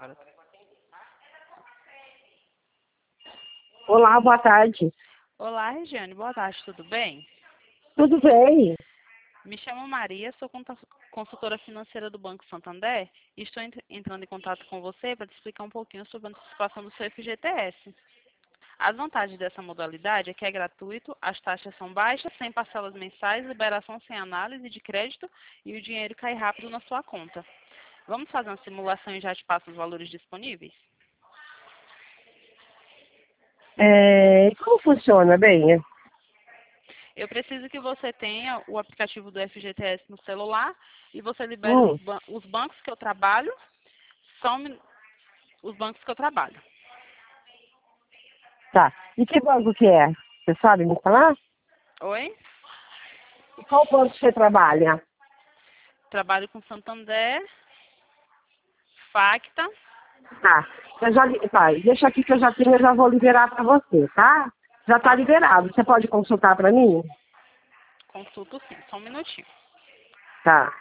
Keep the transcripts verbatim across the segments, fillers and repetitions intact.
Agora- Olá, boa tarde. Olá, Regiane. Boa tarde, tudo bem? Tudo bem? Me chamo Maria, sou conta- consultora financeira do Banco Santander e estou ent- entrando em contato com você para te explicar um pouquinho sobre a antecipação do seu F G T S. As vantagens dessa modalidade é que é gratuito, as taxas são baixas, sem parcelas mensais, liberação sem análise de crédito e o dinheiro cai rápido na sua conta. Vamos fazer uma simulação e já te passo os valores disponíveis? É, como funciona, bem? Eu preciso que você tenha o aplicativo do F G T S no celular e você libere Hum, os, ban- os bancos que eu trabalho, são mi- os bancos que eu trabalho. tá. E que banco que é? Você sabe me falar? Oi? E qual banco você trabalha? Trabalho com Santander, Facta. Tá. Eu já, li- tá, deixa aqui que eu já tenho, eu já vou liberar para você, tá? Já tá Tá bom. liberado. Você pode consultar para mim? Consulto sim, só um minutinho. Tá.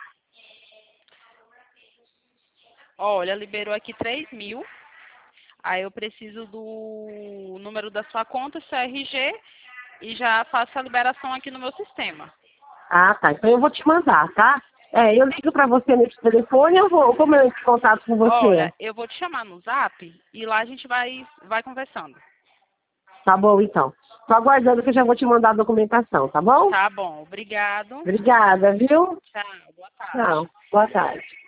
Olha, liberou aqui três mil. Aí eu preciso do número da sua conta, seu R G, e já faço a liberação aqui no meu sistema. Ah, tá. Então eu vou te mandar, tá? É, eu ligo para você nesse telefone, eu vou, como eu entro em contato com você? Olha, eu vou te chamar no Zap e lá a gente vai, vai conversando. Tá bom, então. Tô aguardando que eu já vou te mandar a documentação, tá bom? Tá bom, obrigado. Obrigada, viu? Tchau, boa tarde. Tchau. Boa tarde.